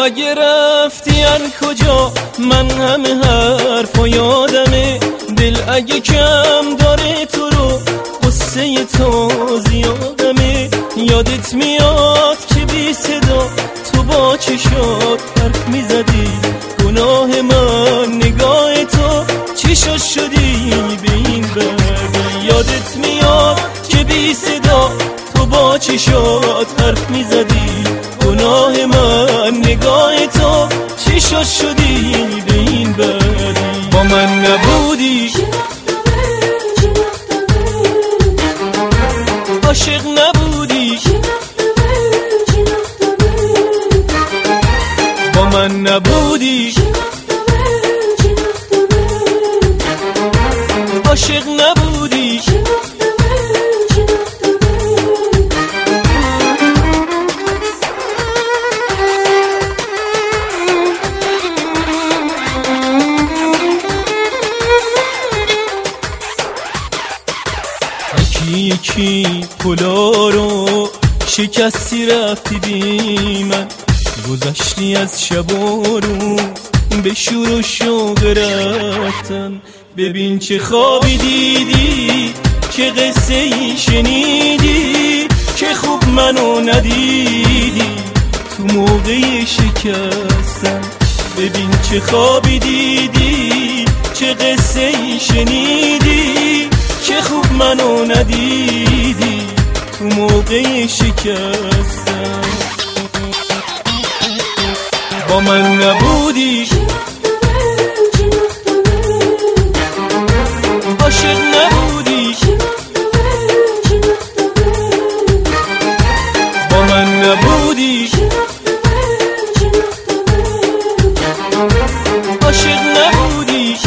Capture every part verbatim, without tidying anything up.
اگه رفتی ال کجا من همه حرفا یادمه، دل اگه کم داره تو رو قصه تو زیادمه. یادت میاد که بی صدا تو با چشات حرف میزدی، گناه من نگاه تو چی شد شدی به این بردی. یادت میاد که بی صدا تو با چشات حرف میزدی، گناه من نگاه تو چی شد شدی به این بردی. با من نبودی عاشق نبودی، با من نبودی عاشق نبودی. یکی یکی پلا رو شکستی رفتی بی من، گذشتی از شب و روز به شور و شوق رفتن. ببین چه خوابی دیدی، چه قصه ای شنیدی، که خوب منو ندیدی تو موقع شکستن. ببین چه خوابی دیدی، چه قصه ای شنیدی، که خوب منو ندیدی تو موقع شکستن. با من نبودی عاشق نبودی، با من نبودی عاشق نبودی.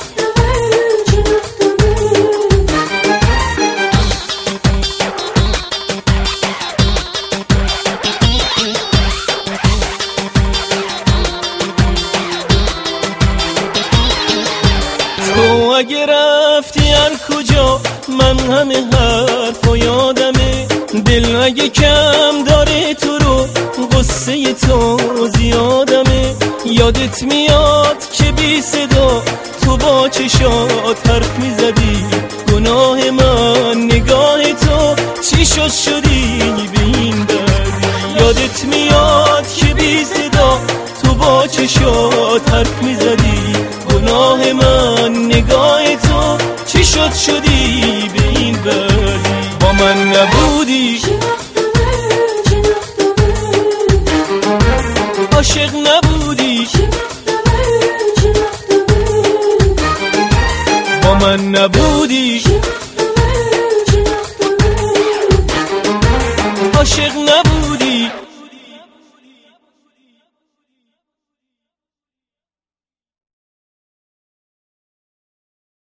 تو اگه رفتی ال کجا من همه حرفا یادمه، دل اگه کم داره تو رو قصه تو زیادمه. یادت میاد که بی صدا تو با چشات حرف میزدی، گناه من نگاه تو چی شد شدی به این دردی. یادت میاد که بی صدا تو با چشات حرف میزدی، گناه من نگاه تو چی شد شدی به این بردی. با من نبودی عاشق نبودی، با من نبودی عاشق نبودی.